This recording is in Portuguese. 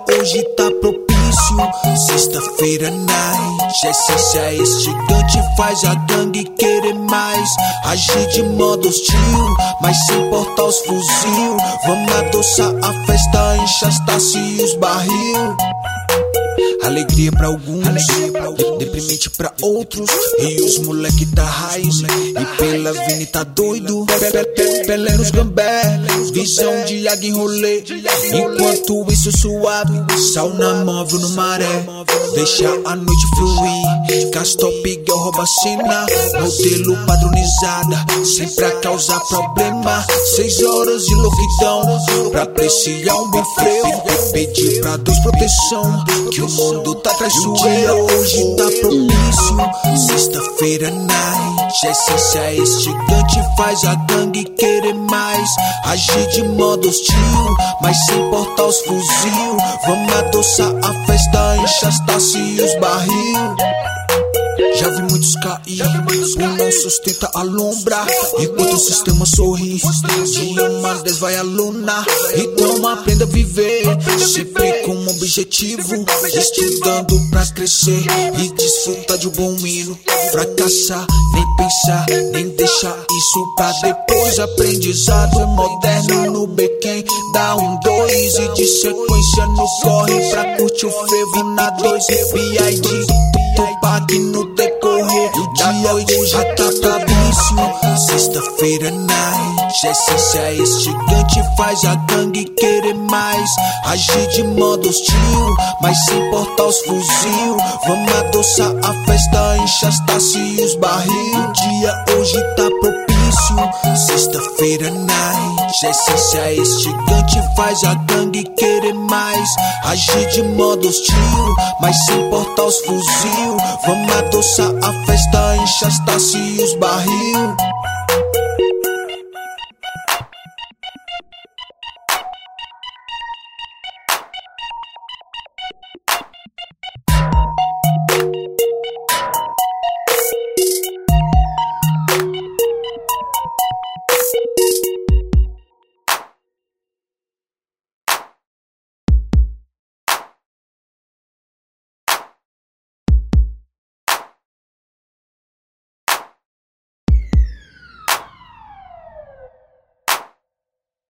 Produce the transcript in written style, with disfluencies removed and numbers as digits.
hoje tá propício. Sexta-feira night, essência instigante faz a gangue querer mais. Agir de modo hostil, mas sem portar os fuzil. Vamos adoçar a festa, enxastar-se os barril. Alegria pra alguns, deprimente pra outros. E os moleque tá raiz, e pela Vini tá doido. Pelé nos gambé, visão de águia em rolê. Enquanto isso suave, sauna móvel no maré. Deixa a noite fluir, Castor Piguel rouba a cena. Modelo padronizada, sempre pra causar problema. 6 horas de louquidão, pra apreciar um bom freio. Pedir pra Deus proteção, que o mundo tá traiçoeiro. Hoje tá propício, sexta-feira night. Essência instigante faz a gangue querer mais. Agir de modo hostil, mas sem portar os fuzil. Vamos adoçar a festa, enxastar-se os barril. Já vi muitos cair, o não sustenta a lombra. Enquanto o sistema sorri, dia mais 10 vai a luna. Então aprenda a viver, sempre com um objetivo. Estudando pra crescer e desfrutar de um bom hino. Fracassar, nem pensar, nem deixar isso pra depois. Aprendizado moderno no Bequém, dá 1, 2 e de sequência no corre. Pra curtir o frevo na 2, B.I.D. Tupac no decorrer da noite já tá pra vício. Sexta-feira night, essência instigante faz a gangue querer mais. Agir de modo hostil, mas sem portar os fuzil. Vamos adoçar a festa, enxastar-se os barril. O dia hoje tá propício, sexta-feira night. Essência instigante faz a gangue querer mais. Agir de modo hostil, mas sem portar os fuzil. Vamos adoçar a festa, enxastar-se os barril.